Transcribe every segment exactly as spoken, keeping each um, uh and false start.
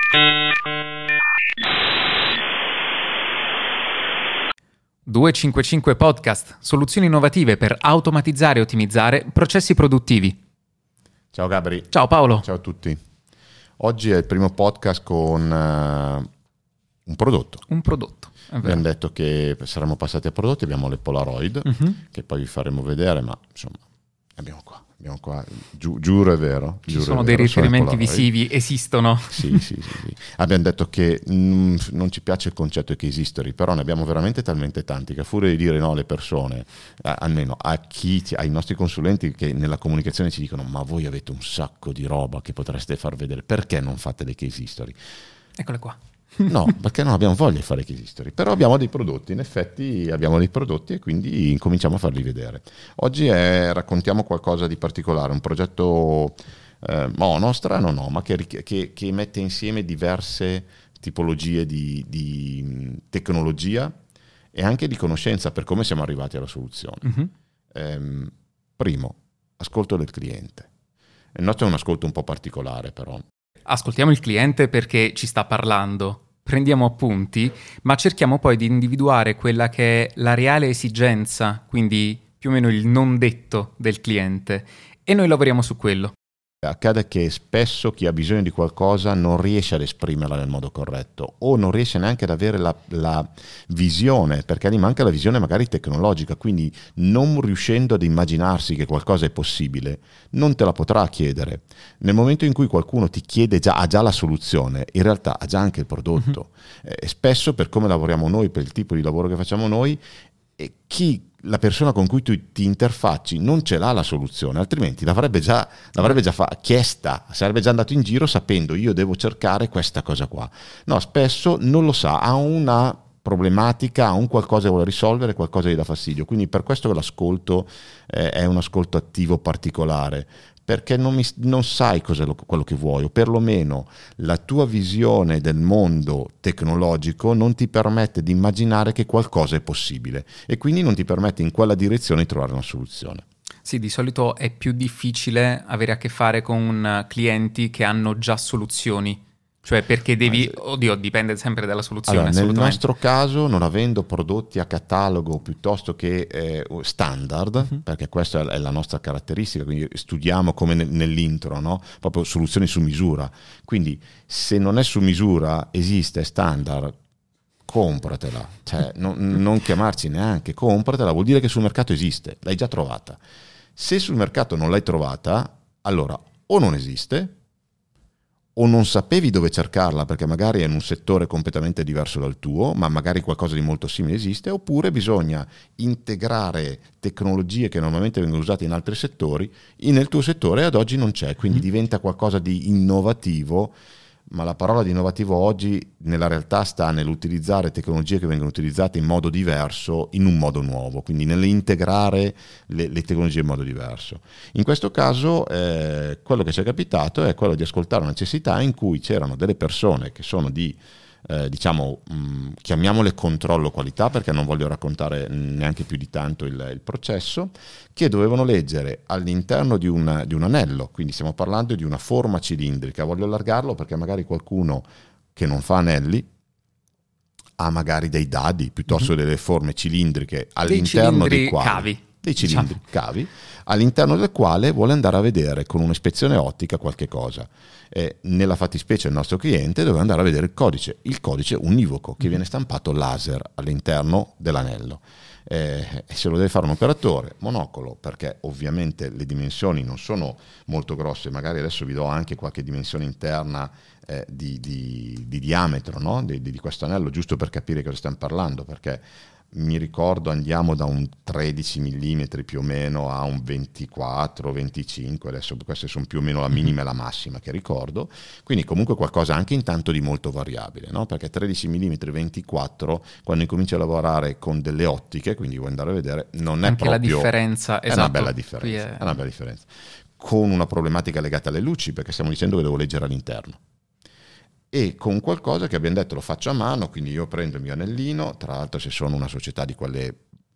duecentocinquantacinque Podcast, soluzioni innovative per automatizzare e ottimizzare processi produttivi. Ciao Gabri. Ciao Paolo. Ciao a tutti. Oggi è il primo podcast con uh, un prodotto. Un prodotto. Abbiamo detto che saremmo passati a prodotti, abbiamo le Polaroid, uh-huh. che poi vi faremo vedere, ma insomma abbiamo qua. Abbiamo qua, giu, giuro è vero. Ci giuro sono è dei vero, riferimenti visivi, esistono. Sì, sì, sì, sì. Abbiamo detto che mh, non ci piace il concetto di case history, però ne abbiamo veramente talmente tanti che a furia di dire no alle persone, eh, almeno a chi, ai nostri consulenti che nella comunicazione ci dicono ma voi avete un sacco di roba che potreste far vedere, perché non fate le case history? Eccole qua. No, perché non abbiamo voglia di fare case history, però abbiamo dei prodotti, in effetti abbiamo dei prodotti e quindi incominciamo a farli vedere. Oggi è, raccontiamo qualcosa di particolare, un progetto eh, no, strano no, ma che, che, che mette insieme diverse tipologie di, di tecnologia e anche di conoscenza per come siamo arrivati alla soluzione. Uh-huh. Ehm, primo, ascolto del cliente. Il nostro è un ascolto un po' particolare però. Ascoltiamo il cliente perché ci sta parlando, prendiamo appunti, ma cerchiamo poi di individuare quella che è la reale esigenza, quindi più o meno il non detto del cliente, e noi lavoriamo su quello. Accade che spesso chi ha bisogno di qualcosa non riesce ad esprimerla nel modo corretto o non riesce neanche ad avere la, la visione, perché gli manca la visione magari tecnologica, quindi non riuscendo ad immaginarsi che qualcosa è possibile, non te la potrà chiedere. Nel momento in cui qualcuno ti chiede già, ha già la soluzione, in realtà ha già anche il prodotto. Uh-huh. Eh, spesso per come lavoriamo noi, per il tipo di lavoro che facciamo noi, e chi la persona con cui tu ti interfacci non ce l'ha la soluzione, altrimenti l'avrebbe già, l'avrebbe già fa- chiesta, sarebbe già andato in giro sapendo io devo cercare questa cosa qua. No, spesso non lo sa, ha una problematica, ha un qualcosa che vuole risolvere, qualcosa gli dà fastidio, quindi per questo l'ascolto eh, è un ascolto attivo particolare, perché non, mi, non sai cos'è lo, quello che vuoi, o perlomeno la tua visione del mondo tecnologico non ti permette di immaginare che qualcosa è possibile e quindi non ti permette in quella direzione di trovare una soluzione. Sì, di solito è più difficile avere a che fare con clienti che hanno già soluzioni. Cioè perché devi, oddio, dipende sempre dalla soluzione. Allora, nel nostro caso, non avendo prodotti a catalogo piuttosto che eh, standard, uh-huh. perché questa è la nostra caratteristica, quindi studiamo come nell'intro, no? Proprio soluzioni su misura. Quindi se non è su misura, esiste standard, compratela, cioè non, non chiamarci neanche, compratela, vuol dire che sul mercato esiste, l'hai già trovata. Se sul mercato non l'hai trovata, allora o non esiste, o non sapevi dove cercarla perché magari è in un settore completamente diverso dal tuo, ma magari qualcosa di molto simile esiste, oppure bisogna integrare tecnologie che normalmente vengono usate in altri settori nel tuo settore e ad oggi non c'è, quindi diventa qualcosa di innovativo, ma la parola di innovativo oggi nella realtà sta nell'utilizzare tecnologie che vengono utilizzate in modo diverso, in un modo nuovo, quindi nell'integrare le, le tecnologie in modo diverso. In questo caso eh, quello che ci è capitato è quello di ascoltare una necessità in cui c'erano delle persone che sono di Eh, diciamo, mh, chiamiamole controllo qualità perché non voglio raccontare neanche più di tanto il, il processo, che dovevano leggere all'interno di un, di un anello, quindi stiamo parlando di una forma cilindrica, voglio allargarlo perché magari qualcuno che non fa anelli ha magari dei dadi piuttosto mm-hmm. delle forme cilindriche all'interno dei, dei quali cavi. dei cilindri diciamo. cavi, all'interno del quale vuole andare a vedere con un'ispezione ottica qualche cosa. Eh, nella fattispecie il nostro cliente doveva andare a vedere il codice, il codice univoco che viene stampato laser all'interno dell'anello. Eh, e se lo deve fare un operatore, monocolo, perché ovviamente le dimensioni non sono molto grosse, magari adesso vi do anche qualche dimensione interna eh, di, di, di diametro, no? di, di questo anello, giusto per capire cosa stiamo parlando, perché mi ricordo andiamo da un tredici millimetri più o meno a un ventiquattro venticinque, adesso queste sono più o meno la minima e la massima che ricordo, quindi comunque qualcosa anche intanto di molto variabile, no? Perché tredici millimetri ventiquattro quando incominci a lavorare con delle ottiche, quindi vuoi andare a vedere, non è anche proprio la differenza, è esatto. una bella differenza, è... è una bella differenza con una problematica legata alle luci, perché stiamo dicendo che devo leggere all'interno, e con qualcosa che abbiamo detto lo faccio a mano, quindi io prendo il mio anellino, tra l'altro se sono una società di quelle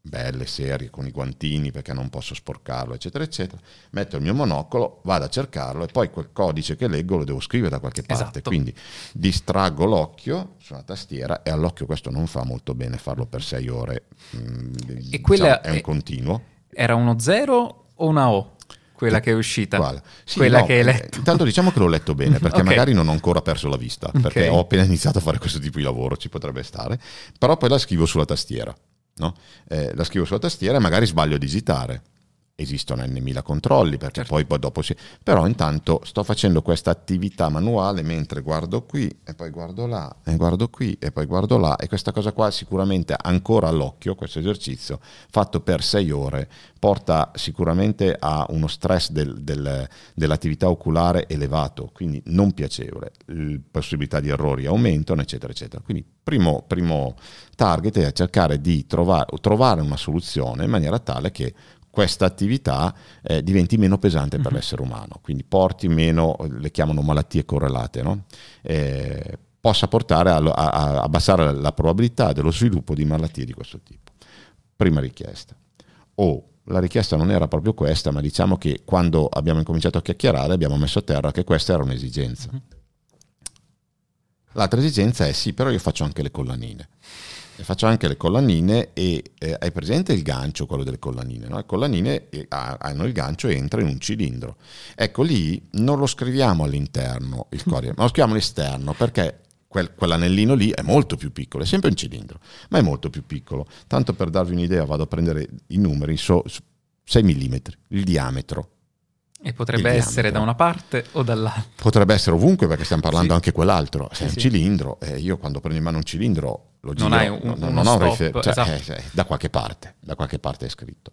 belle, serie, con i guantini perché non posso sporcarlo, eccetera, eccetera. Metto il mio monocolo, vado a cercarlo e poi quel codice che leggo lo devo scrivere da qualche parte. Esatto. Quindi distraggo l'occhio sulla tastiera, e all'occhio questo non fa molto bene farlo per sei ore. Mm, E diciamo, quella è un è- continuo. Era uno zero o una O? Quella che è uscita? Quale? Sì, Quella no, che hai eh, letto? Intanto diciamo che l'ho letto bene, perché Ok. magari non ho ancora perso la vista, perché Ok. ho appena iniziato a fare questo tipo di lavoro, ci potrebbe stare, però poi la scrivo sulla tastiera, no? Eh, la scrivo sulla tastiera e magari sbaglio a digitare. Esistono n mila controlli, perché Certo. poi, poi dopo si... Però intanto sto facendo questa attività manuale mentre guardo qui e poi guardo là e guardo qui e poi guardo là, e questa cosa qua sicuramente ancora all'occhio, questo esercizio fatto per sei ore, porta sicuramente a uno stress del- del- dell'attività oculare elevato, quindi non piacevole, le possibilità di errori aumentano, eccetera, eccetera. Quindi primo, primo target è cercare di trovare, trovare una soluzione in maniera tale che questa attività eh, diventi meno pesante per Mhm. l'essere umano, quindi porti meno, le chiamano malattie correlate, no? Eh, possa portare a, a- a abbassare la probabilità dello sviluppo di malattie di questo tipo. Prima richiesta. O la richiesta non era proprio questa, ma diciamo che quando abbiamo incominciato a chiacchierare abbiamo messo a terra che questa era un'esigenza. Mhm. L'altra esigenza è sì, però io faccio anche le collanine. E faccio anche le collanine e eh, hai presente il gancio, quello delle collanine, no? Le collanine eh, ha- hanno il gancio e entra in un cilindro. Ecco, lì non lo scriviamo all'interno il codice, ma lo scriviamo all'esterno, perché quel- quell'anellino lì è molto più piccolo, è sempre un cilindro, ma è molto più piccolo. Tanto per darvi un'idea, vado a prendere i numeri, so, sei millimetri, il diametro. E potrebbe Il essere diametro. da una parte o dall'altra. Potrebbe essere ovunque, perché stiamo parlando Sì. anche quell'altro. Se Sì, è un sì. cilindro, eh, io quando prendo in mano un cilindro lo giro, Non hai un- no- no- uno non ho un stop, rifer- cioè, esatto. eh, eh, da qualche parte, da qualche parte è scritto.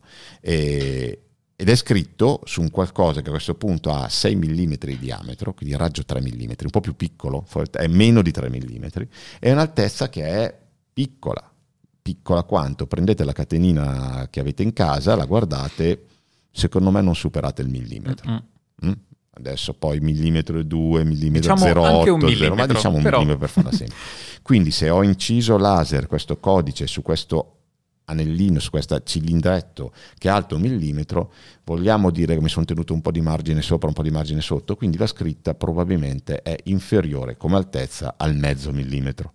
E- ed è scritto su un qualcosa che a questo punto ha sei millimetri di diametro, quindi raggio tre millimetri, un po' più piccolo, è meno di tre millimetri, e un'altezza che è piccola. Piccola quanto? Prendete la catenina che avete in casa, la guardate, secondo me non superate il millimetro. Mm-mm. Mm? Adesso poi millimetro e due, millimetro Diciamo zero anche un virgola otto, zero, ma millimetro, diciamo un però. millimetro per farla semplice. Quindi se ho inciso laser questo codice su questo anellino, su questo cilindretto che è alto un millimetro, vogliamo dire che mi sono tenuto un po' di margine sopra, un po' di margine sotto, quindi la scritta probabilmente è inferiore come altezza al mezzo millimetro.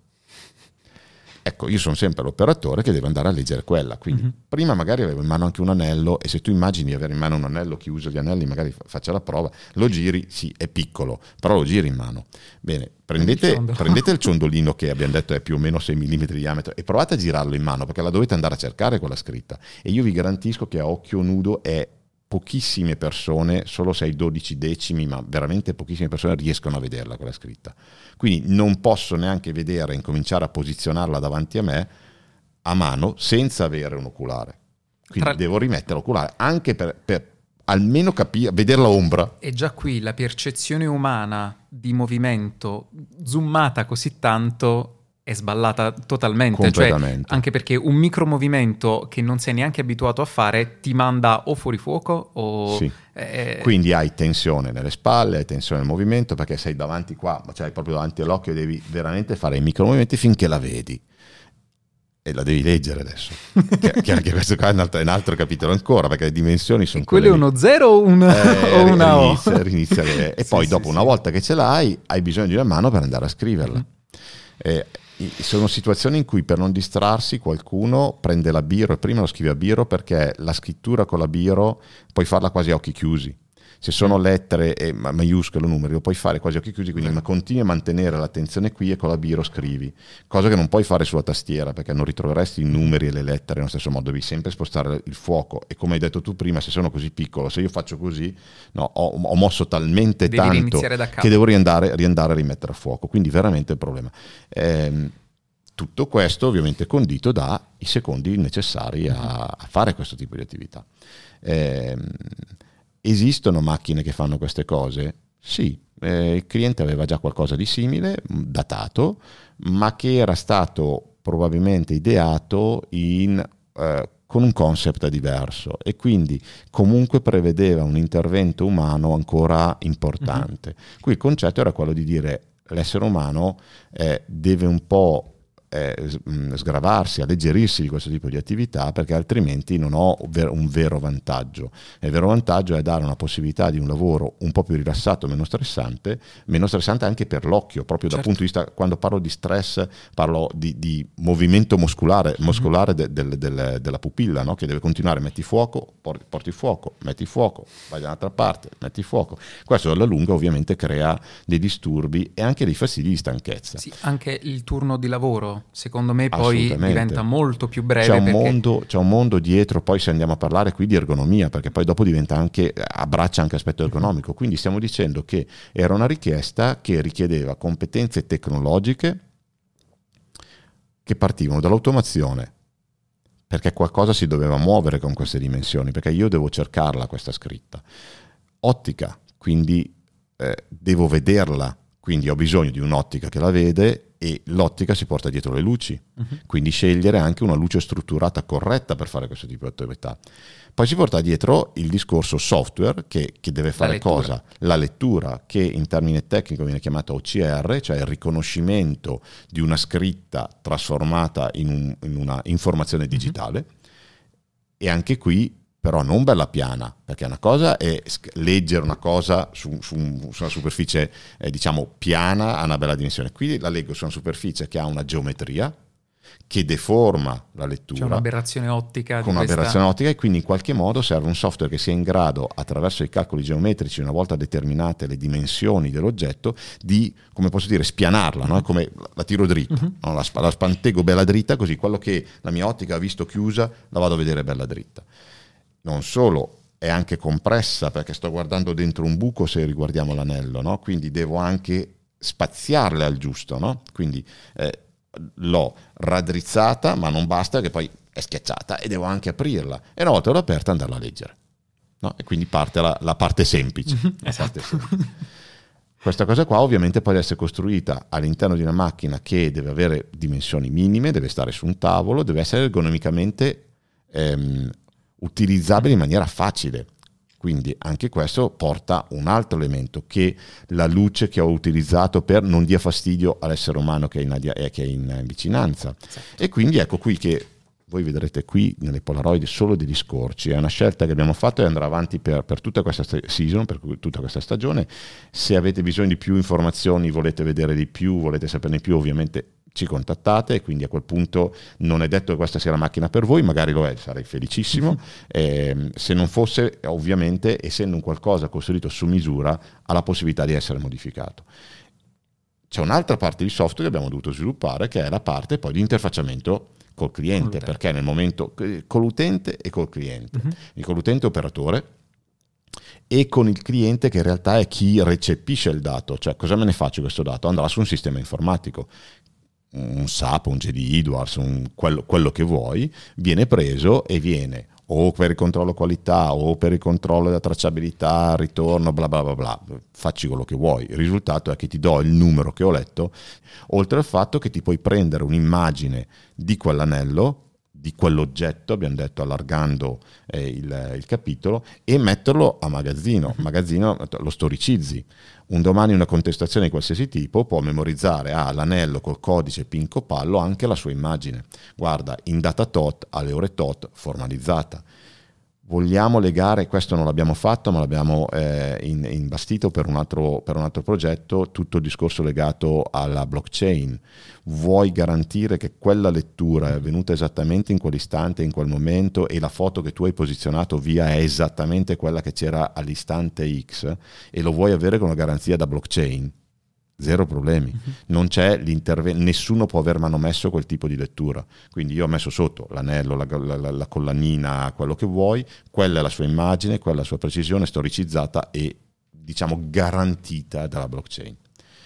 Ecco, io sono sempre l'operatore che deve andare a leggere quella, quindi Mhm. prima magari avevo in mano anche un anello, e se tu immagini di avere in mano un anello, chi usa gli anelli magari fa- faccia la prova, lo giri, sì, è piccolo, però lo giri in mano. Bene, prendete, Il ciondolo. prendete il ciondolino che abbiamo detto è più o meno sei millimetri di diametro e provate a girarlo in mano, perché la dovete andare a cercare quella scritta, e io vi garantisco che a occhio nudo è pochissime persone, solo sei dodici decimi, ma veramente pochissime persone riescono a vederla quella scritta. Quindi non posso neanche vedere e incominciare a posizionarla davanti a me a mano senza avere un oculare. Quindi Tra- devo rimettere l'oculare anche per, per almeno capire, vedere la ombra. E già qui la percezione umana di movimento zoomata così tanto è sballata totalmente. Completamente. Cioè, anche perché un micromovimento che non sei neanche abituato a fare ti manda o fuori fuoco o... Sì. eh, Quindi hai tensione nelle spalle, hai tensione nel movimento, perché sei davanti qua, cioè hai proprio davanti all'occhio, devi veramente fare i micromovimenti finché la vedi. E la devi leggere adesso. che, che anche questo qua è un altro, è un altro capitolo ancora, perché le dimensioni sono e quello è quelle lì. uno zero o, un, Eh, o una O? rinizia, rinizia le- e Sì, poi sì, dopo sì. una volta che ce l'hai hai bisogno di una mano per andare a scriverla. Mhm. Eh, i- sono situazioni in cui per non distrarsi qualcuno prende la biro e prima lo scrive a biro, perché la scrittura con la biro puoi farla quasi a occhi chiusi. Se sono lettere e ma- maiuscole o numeri lo puoi fare quasi a occhi chiusi, quindi ma continui a mantenere l'attenzione qui e con la biro scrivi, cosa che non puoi fare sulla tastiera, perché non ritroveresti i numeri e le lettere nello stesso modo, devi sempre spostare il fuoco, e come hai detto tu prima, se sono così piccolo, se io faccio così, no, ho, ho mosso talmente Devi tanto riniziare da capo. che devo riandare, riandare a rimettere a fuoco, quindi veramente il problema. Ehm, tutto questo ovviamente condito dai secondi necessari a, a fare questo tipo di attività. Ehm, esistono macchine che fanno queste cose? Sì, eh, il cliente aveva già qualcosa di simile, datato, ma che era stato probabilmente ideato in, eh, con un concept diverso, e quindi comunque prevedeva un intervento umano ancora importante. Mm-hmm. Qui il concetto era quello di dire l'essere umano eh, deve un po' eh, sgravarsi, alleggerirsi di questo tipo di attività, perché altrimenti non ho un vero vantaggio. E il vero vantaggio è dare una possibilità di un lavoro un po' più rilassato, meno stressante, meno stressante anche per l'occhio, proprio certo. Dal punto di vista, quando parlo di stress, parlo di, di movimento muscolare, muscolare mm-hmm. de, de, de, della pupilla, no? Che deve continuare, metti fuoco, porti, porti fuoco, metti fuoco, vai da un'altra parte, metti fuoco. Questo alla lunga ovviamente crea dei disturbi e anche dei fastidi di stanchezza. Sì, anche il turno di lavoro, secondo me, poi diventa molto più breve. C'è un, perché... mondo, c'è un mondo dietro, poi se andiamo a parlare qui di ergonomia, perché poi dopo diventa anche, abbraccia anche aspetto ergonomico, quindi stiamo dicendo che era una richiesta che richiedeva competenze tecnologiche che partivano dall'automazione, perché qualcosa si doveva muovere con queste dimensioni, perché io devo cercarla questa scritta. Ottica, quindi eh, devo vederla, quindi ho bisogno di un'ottica che la vede e l'ottica si porta dietro le luci, uh-huh. quindi scegliere anche una luce strutturata corretta per fare questo tipo di attività. Poi si porta dietro il discorso software che, che deve fare la cosa? La lettura, che in termine tecnico viene chiamata O C R, cioè il riconoscimento di una scritta trasformata in, un, in una informazione digitale, uh-huh. e anche qui però non bella piana, perché una cosa è leggere una cosa su, su, su una superficie eh, diciamo piana a una bella dimensione. Qui la leggo su una superficie che ha una geometria che deforma la lettura. C'è un'aberrazione ottica. Con un'aberrazione ottica, e quindi in qualche modo serve un software che sia in grado, attraverso i calcoli geometrici, una volta determinate le dimensioni dell'oggetto, di, come posso dire, spianarla, no? Come la tiro dritta, uh-huh. no? la, la spantego bella dritta, così quello che la mia ottica ha visto chiusa la vado a vedere bella dritta. Non solo, è anche compressa, perché sto guardando dentro un buco se riguardiamo l'anello, no? Quindi devo anche spaziarle al giusto, no? Quindi eh, l'ho raddrizzata, ma non basta, che poi è schiacciata, e devo anche aprirla, e una volta l'ho aperta andarla a leggere, no? E quindi parte la, la parte semplice, la parte semplice. Questa cosa qua ovviamente può essere costruita all'interno di una macchina che deve avere dimensioni minime, deve stare su un tavolo, deve essere ergonomicamente ehm, utilizzabile in maniera facile. Quindi anche questo porta un altro elemento, che la luce che ho utilizzato per non dia fastidio all'essere umano che è in, che è in vicinanza. Esatto. E quindi ecco qui che voi vedrete qui nelle Polaroid solo degli scorci. È una scelta che abbiamo fatto e andrà avanti per, per tutta questa season, per tutta questa stagione. Se avete bisogno di più informazioni, volete vedere di più, volete saperne di più, ovviamente ci contattate, e quindi a quel punto non è detto che questa sia la macchina per voi, magari lo è, sarei felicissimo. Mm-hmm. Eh, se non fosse, ovviamente, essendo un qualcosa costruito su misura, ha la possibilità di essere modificato. C'è un'altra parte di software che abbiamo dovuto sviluppare, che è la parte poi di interfacciamento col cliente, perché nel momento con l'utente e col cliente, mm-hmm. il con l'utente operatore e con il cliente, che in realtà è chi recepisce il dato, cioè cosa me ne faccio questo dato? Andrà su un sistema informatico, un S A P, un J D Edwards, un, quello, quello che vuoi, viene preso e viene o per il controllo qualità o per il controllo della tracciabilità, ritorno, bla bla bla bla, facci quello che vuoi. Il risultato è che ti do il numero che ho letto, oltre al fatto che ti puoi prendere un'immagine di quell'anello, di quell'oggetto, abbiamo detto allargando eh, il, il capitolo, e metterlo a magazzino. Magazzino lo storicizzi. Un domani una contestazione di qualsiasi tipo può memorizzare ah, l'anello col codice Pinco Pallo anche la sua immagine. Guarda, in data tot, alle ore tot, formalizzata. Vogliamo legare, questo non l'abbiamo fatto, ma l'abbiamo eh, in, imbastito per un, altro, per un altro progetto, tutto il discorso legato alla blockchain. Vuoi garantire che quella lettura è avvenuta esattamente in quell'istante, in quel momento, e la foto che tu hai posizionato via è esattamente quella che c'era all'istante X, e lo vuoi avere con una garanzia da blockchain? Zero problemi, uh-huh. non c'è l'intervento, nessuno può aver manomesso quel tipo di lettura. Quindi io ho messo sotto l'anello, la, la, la collanina, quello che vuoi, quella è la sua immagine, quella è la sua precisione storicizzata e diciamo garantita dalla blockchain.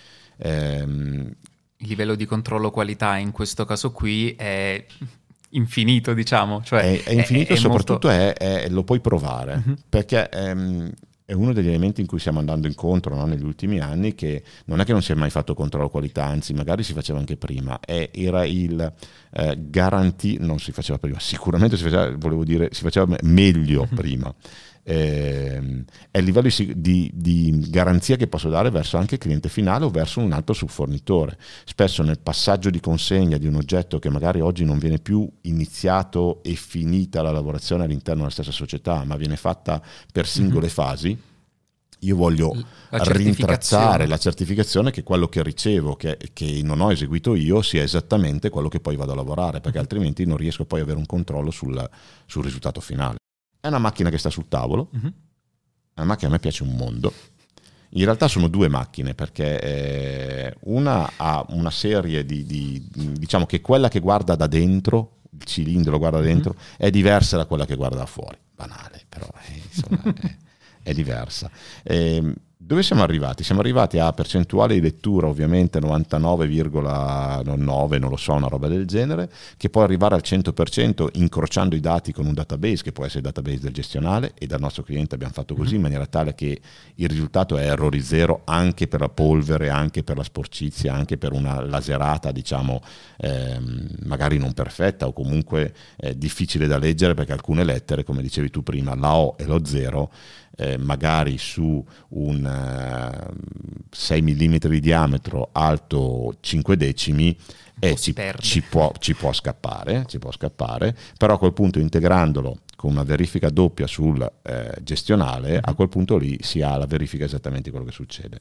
Ehm, Il livello di controllo qualità in questo caso qui è infinito, diciamo, cioè è, è infinito, è, è e soprattutto molto... è, è, lo puoi provare, uh-huh. perché ehm, è uno degli elementi in cui stiamo andando incontro, no, negli ultimi anni, che non è che non si è mai fatto controllo qualità, anzi magari si faceva anche prima, e era il eh, garantire, non si faceva prima, sicuramente si faceva, volevo dire, si faceva meglio prima, eh, è il livello di, di, di garanzia che posso dare verso anche il cliente finale o verso un altro subfornitore. Spesso nel passaggio di consegna di un oggetto che magari oggi non viene più iniziato e finita la lavorazione all'interno della stessa società, ma viene fatta per singole mm-hmm. fasi, io voglio la rintracciare la certificazione che quello che ricevo, che, che non ho eseguito io, sia esattamente quello che poi vado a lavorare, perché altrimenti non riesco poi ad avere un controllo sul, sul risultato finale. È una macchina che sta sul tavolo, uh-huh. è una macchina che a me piace un mondo. In realtà sono due macchine, perché eh, una ha una serie di, di, diciamo che quella che guarda da dentro, il cilindro lo guarda dentro, uh-huh. è diversa da quella che guarda da fuori. Banale, però eh, insomma... è, è diversa. Eh, dove siamo arrivati? Siamo arrivati a percentuale di lettura ovviamente novantanove virgola nove, non lo so, una roba del genere, che può arrivare al cento per cento incrociando i dati con un database, che può essere il database del gestionale, e dal nostro cliente abbiamo fatto così, in maniera tale che il risultato è errori zero anche per la polvere, anche per la sporcizia, anche per una laserata, diciamo, ehm, magari non perfetta o comunque eh, difficile da leggere, perché alcune lettere, come dicevi tu prima, la O e lo zero, Eh, magari su un uh, sei millimetri di diametro alto cinque decimi e ci, ci, può, ci può scappare ci può scappare però a quel punto, integrandolo con una verifica doppia sul eh, gestionale, mm-hmm. a quel punto lì si ha la verifica esattamente di quello che succede.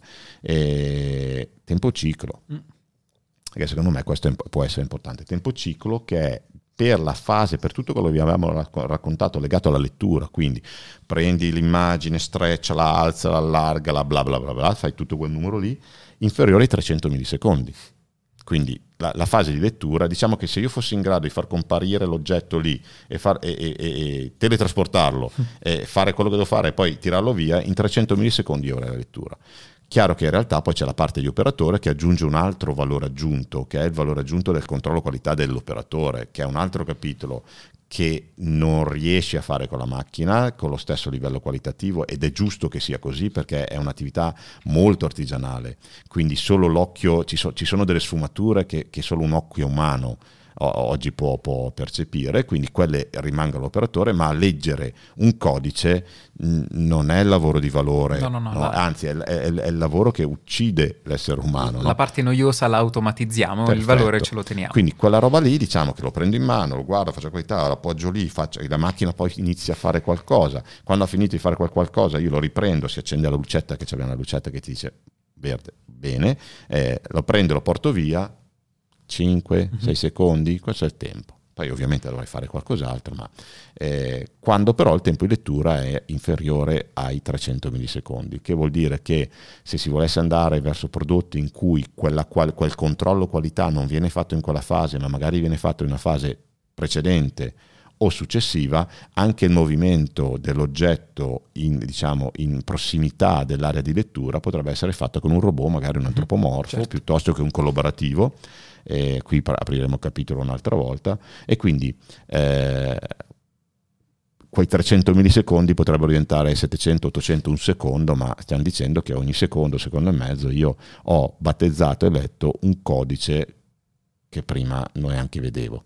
E tempo ciclo, mm. perché secondo me questo è, può essere importante. Tempo ciclo che è per la fase, per tutto quello che vi avevamo raccontato legato alla lettura, quindi prendi l'immagine, strecciala, alzala, allargala, bla bla bla bla, fai tutto quel numero lì, inferiore ai trecento millisecondi. Quindi la, la fase di lettura, diciamo che se io fossi in grado di far comparire l'oggetto lì e, far, e, e, e teletrasportarlo, mm. e fare quello che devo fare e poi tirarlo via, in trecento millisecondi io avrei la lettura. Chiaro che in realtà poi c'è la parte di operatore che aggiunge un altro valore aggiunto, che è il valore aggiunto del controllo qualità dell'operatore, che è un altro capitolo che non riesci a fare con la macchina con lo stesso livello qualitativo, ed è giusto che sia così, perché è un'attività molto artigianale, quindi solo l'occhio, ci, so, ci sono delle sfumature che, che solo un occhio umano oggi può, può percepire, quindi quelle rimangono all'operatore, ma leggere un codice mh, non è il lavoro di valore, no, no, no, no? la... anzi è, è, è il lavoro che uccide l'essere umano. La no? parte noiosa la automatizziamo, perfetto. Il valore ce lo teniamo. Quindi quella roba lì, diciamo che lo prendo in mano, lo guardo, faccio qualità, lo appoggio lì, faccio, la macchina poi inizia a fare qualcosa. Quando ha finito di fare quel qualcosa io lo riprendo, si accende la lucetta, che c'è una lucetta che ti dice verde, bene, eh, lo prendo, lo porto via, cinque sei mm-hmm. secondi, questo è il tempo. Poi ovviamente dovrai fare qualcos'altro, ma eh, quando però il tempo di lettura è inferiore ai trecento millisecondi, che vuol dire che se si volesse andare verso prodotti in cui quella, qual, quel controllo qualità non viene fatto in quella fase, ma magari viene fatto in una fase precedente o successiva, anche il movimento dell'oggetto in, diciamo, in prossimità dell'area di lettura potrebbe essere fatto con un robot, magari un antropomorfo, certo. piuttosto che un collaborativo. Eh, qui apriremo il capitolo un'altra volta, e quindi eh, quei trecento millisecondi potrebbero diventare settecento ottocento, un secondo, ma stiamo dicendo che ogni secondo, secondo e mezzo io ho battezzato e letto un codice che prima neanche vedevo.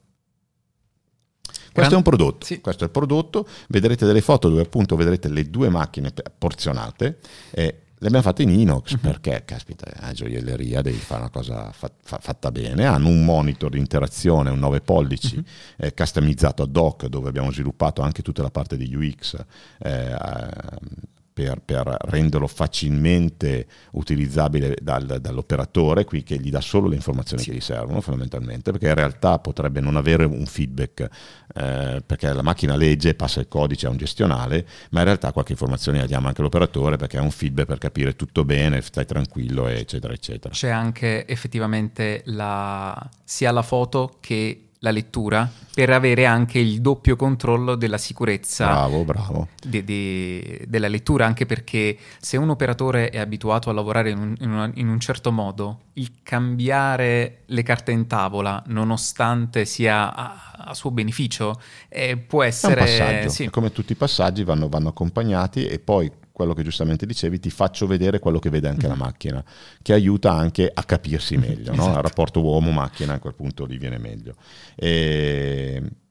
Questo è un prodotto, sì. Questo è il prodotto, vedrete delle foto dove appunto vedrete le due macchine porzionate, eh, le abbiamo fatte in inox, uh-huh. perché, caspita, è una gioielleria, devi fare una cosa fa- fa- fatta bene. Hanno un monitor di interazione, un nove pollici, uh-huh. eh, customizzato ad hoc, dove abbiamo sviluppato anche tutta la parte di U X, eh, per, per renderlo facilmente utilizzabile dal, dall'operatore, qui che gli dà solo le informazioni sì. che gli servono fondamentalmente, perché in realtà potrebbe non avere un feedback, eh, perché la macchina legge, passa il codice a un gestionale, ma in realtà qualche informazione la diamo anche all'operatore, perché è un feedback per capire tutto bene, stai tranquillo, eccetera eccetera. C'è anche effettivamente la, sia la foto che la lettura, per avere anche il doppio controllo della sicurezza bravo, bravo. De, de, della lettura, anche perché se un operatore è abituato a lavorare in un, in, una, in un certo modo, il cambiare le carte in tavola, nonostante sia a, a suo beneficio, eh, può essere... È un passaggio, sì. come tutti i passaggi vanno, vanno accompagnati, e poi quello che giustamente dicevi, ti faccio vedere quello che vede anche mm-hmm. la macchina, che aiuta anche a capirsi meglio, no? Esatto. Il rapporto uomo-macchina a quel punto lì viene meglio. E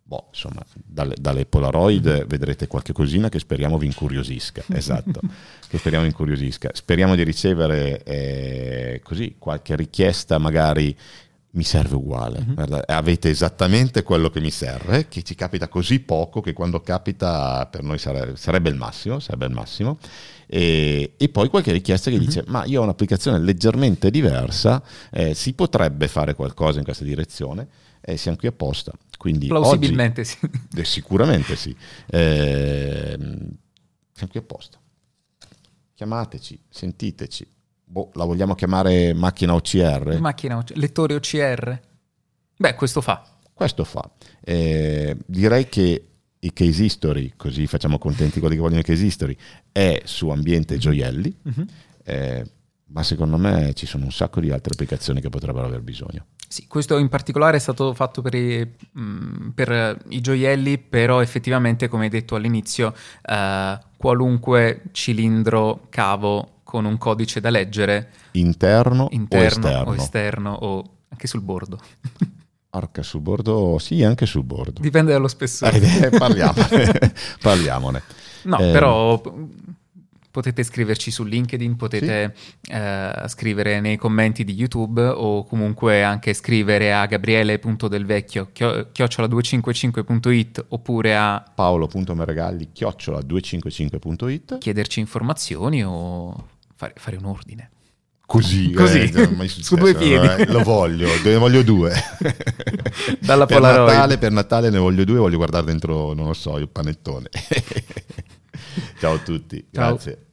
boh, insomma, dalle, dalle Polaroid vedrete qualche cosina che speriamo vi incuriosisca, esatto, che speriamo vi incuriosisca. Speriamo di ricevere eh, così qualche richiesta, magari mi serve uguale, mm-hmm. Guarda, avete esattamente quello che mi serve, che ci capita così poco che quando capita per noi sarebbe, sarebbe il massimo, sarebbe il massimo. E, e poi qualche richiesta che mm-hmm. dice ma io ho un'applicazione leggermente diversa, eh, si potrebbe fare qualcosa in questa direzione, e eh, siamo qui apposta. Quindi plausibilmente oggi, sì. Eh, sicuramente sì. Eh, siamo qui apposta. Chiamateci, sentiteci. Boh, la vogliamo chiamare macchina O C R? Macchina O C R, lettore O C R? Beh, questo fa. Questo fa. Eh, direi che i case history, così facciamo contenti quelli che vogliono i case history, è su ambiente gioielli, mm-hmm. eh, ma secondo me ci sono un sacco di altre applicazioni che potrebbero aver bisogno. Sì, questo in particolare è stato fatto per i, mh, per i gioielli, però effettivamente, come hai detto all'inizio, eh, qualunque cilindro, cavo con un codice da leggere, interno, interno o esterno, o esterno o anche sul bordo. Arca sul bordo, sì, anche sul bordo. Dipende dallo spessore. Eh, parliamone. parliamone. No, eh, però potete scriverci su LinkedIn, potete sì? eh, scrivere nei commenti di YouTube o comunque anche scrivere a gabriele punto del vecchio chiocciola duecentocinquantacinque punto it oppure a paolo punto meregalli chiocciola duecentocinquantacinque punto it, chiederci informazioni o fare, fare un ordine. Così, Così eh, mai successo, su due piedi. Eh, lo voglio, ne voglio due. Dalla per Polaroid. Natale, per Natale ne voglio due, voglio guardare dentro, non lo so, il panettone. Ciao a tutti, Ciao. grazie.